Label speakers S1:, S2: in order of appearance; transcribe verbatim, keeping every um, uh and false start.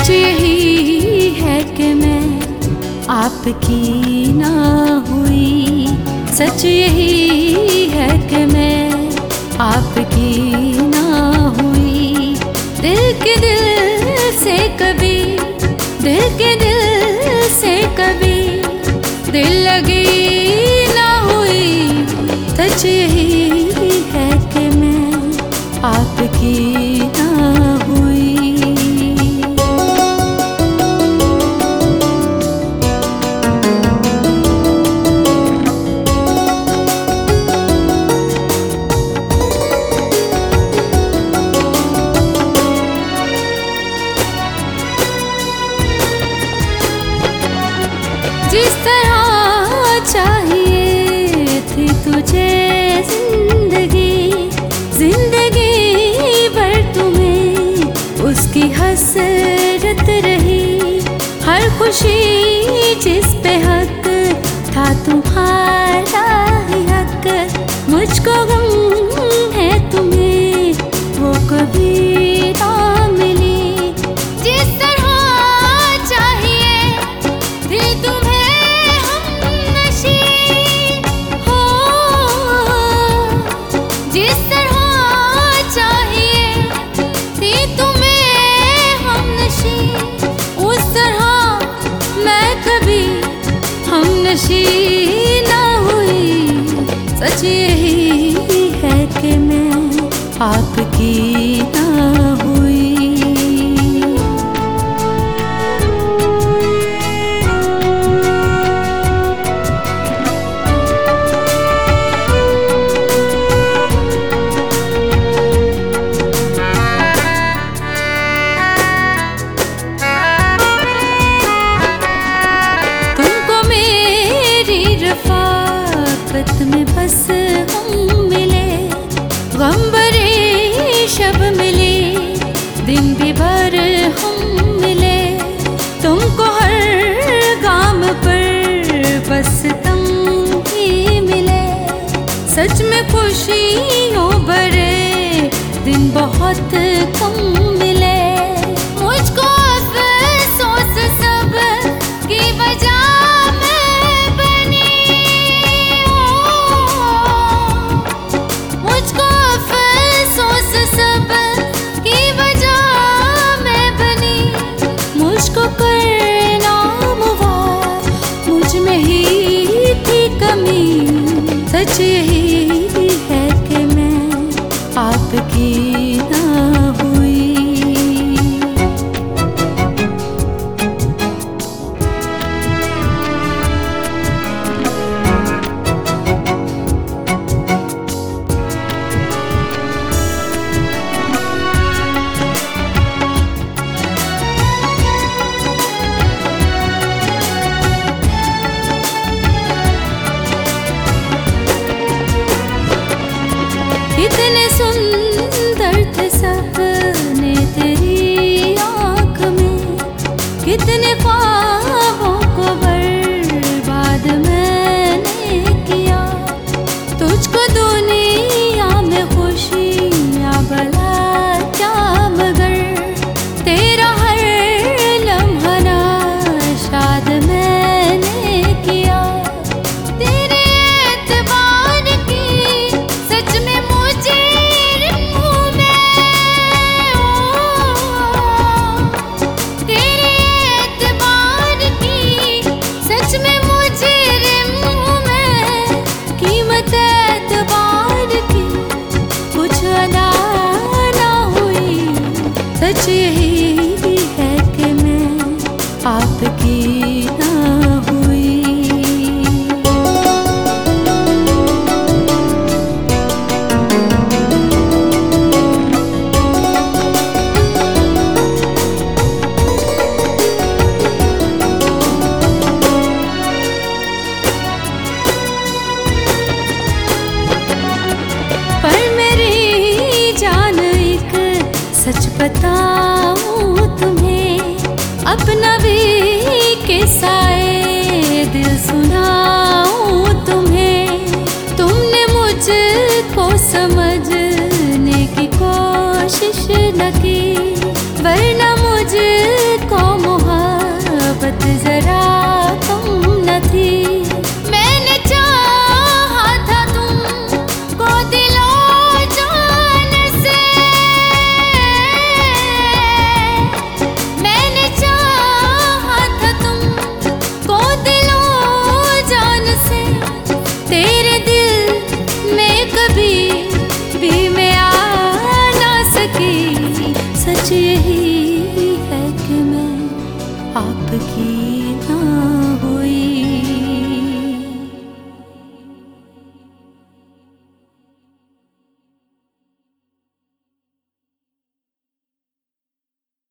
S1: सच यही है कि मैं आपकी ना हुई। सच यही है कि मैं आपकी ना हुई। दिल के दिल से कभी, दिल के दिल से कभी दिल लगी ना हुई। सच यही है कि मैं आपकी ना हुई। जिस तरह चाहिए थी तुझे जिंदगी, जिंदगी भर तुम्हें उसकी हसरत रही। हर खुशी जिस पे हक था तुम्हारा ही हक। मुझको गम है तुम्हें वो कभी ना मिली। जिस तरह चाहिए थी तुम्हें हमनशी हो, जिस तरह चाहिए थी तुम्हें हमनशी, उस तरह मैं कभी हमनशी ना हुई। सच यही है कि मैं आपकी ना हुई। रफ़ाक़त में बस हम मिले, गम भरे शब मिले, दिन भी भर हम मिले। तुमको हर गाम पर बस तुम ही मिले। सच में खुशियों भरे दिन बहुत कम मिले। मुझको अफ़सोस सब की वजह सच यही है कि मैं आपकी ना हुई। कितने सुंदर थे सपने तेरी आँख में, कितने ख्वाबों को बर्बाद मैंने किया। तुझको दुनिया में खुशियाँ भला क्या, मगर तेरा हर लम्हा नाशाद मैंने किया। तेरे एतबार की सच में सच यही है कि मैं आपकी ना हुई। पर मेरी जान एक सच बताऊं तुम्हें, अपना भी किस्सा दिल सुना